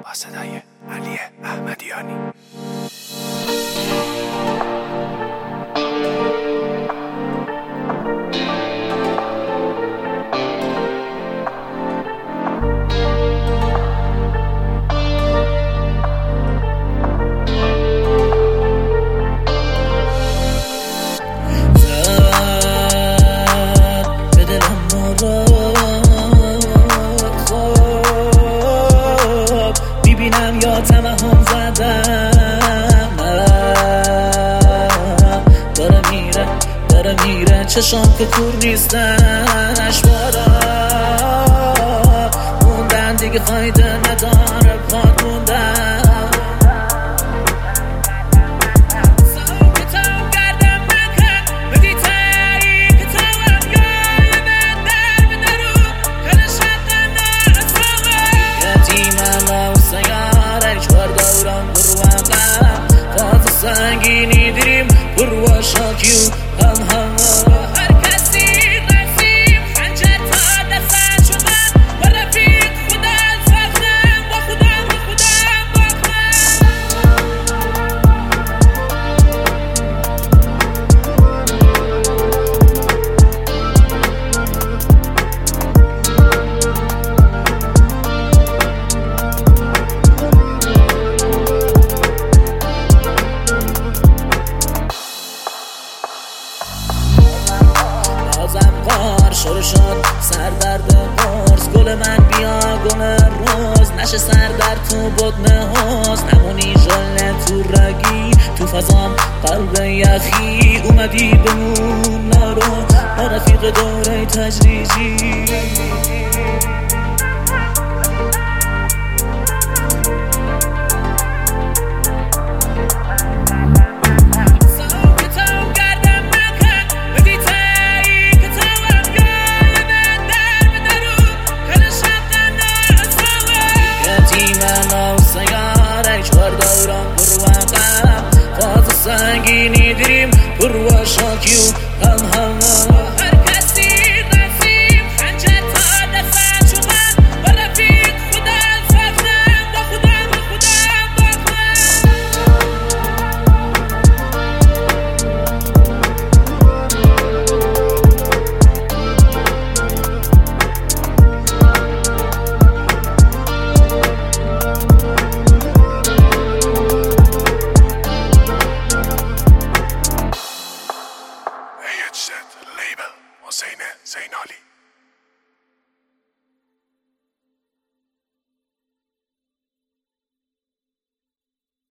با صدای علی احمدیانی. یا توهم زدم داره میره چشام که کور نیستش موندن دیگه فایده نداره پاد موندن سنگینی دیریم بروا شاکیو هم هر کسی رسیم خنجر تا دستن شدن و رفیق خودم ساختم با خودم شروع شد سردرد قرص گل من بیا گل روز نشه سردرد تو بدن حوز نمونی ژله تو رگی تو فضام قلب یخی اومدی بمون نرو با رفیق دوره تجریجی سنگینی دیریم بروا شاکیو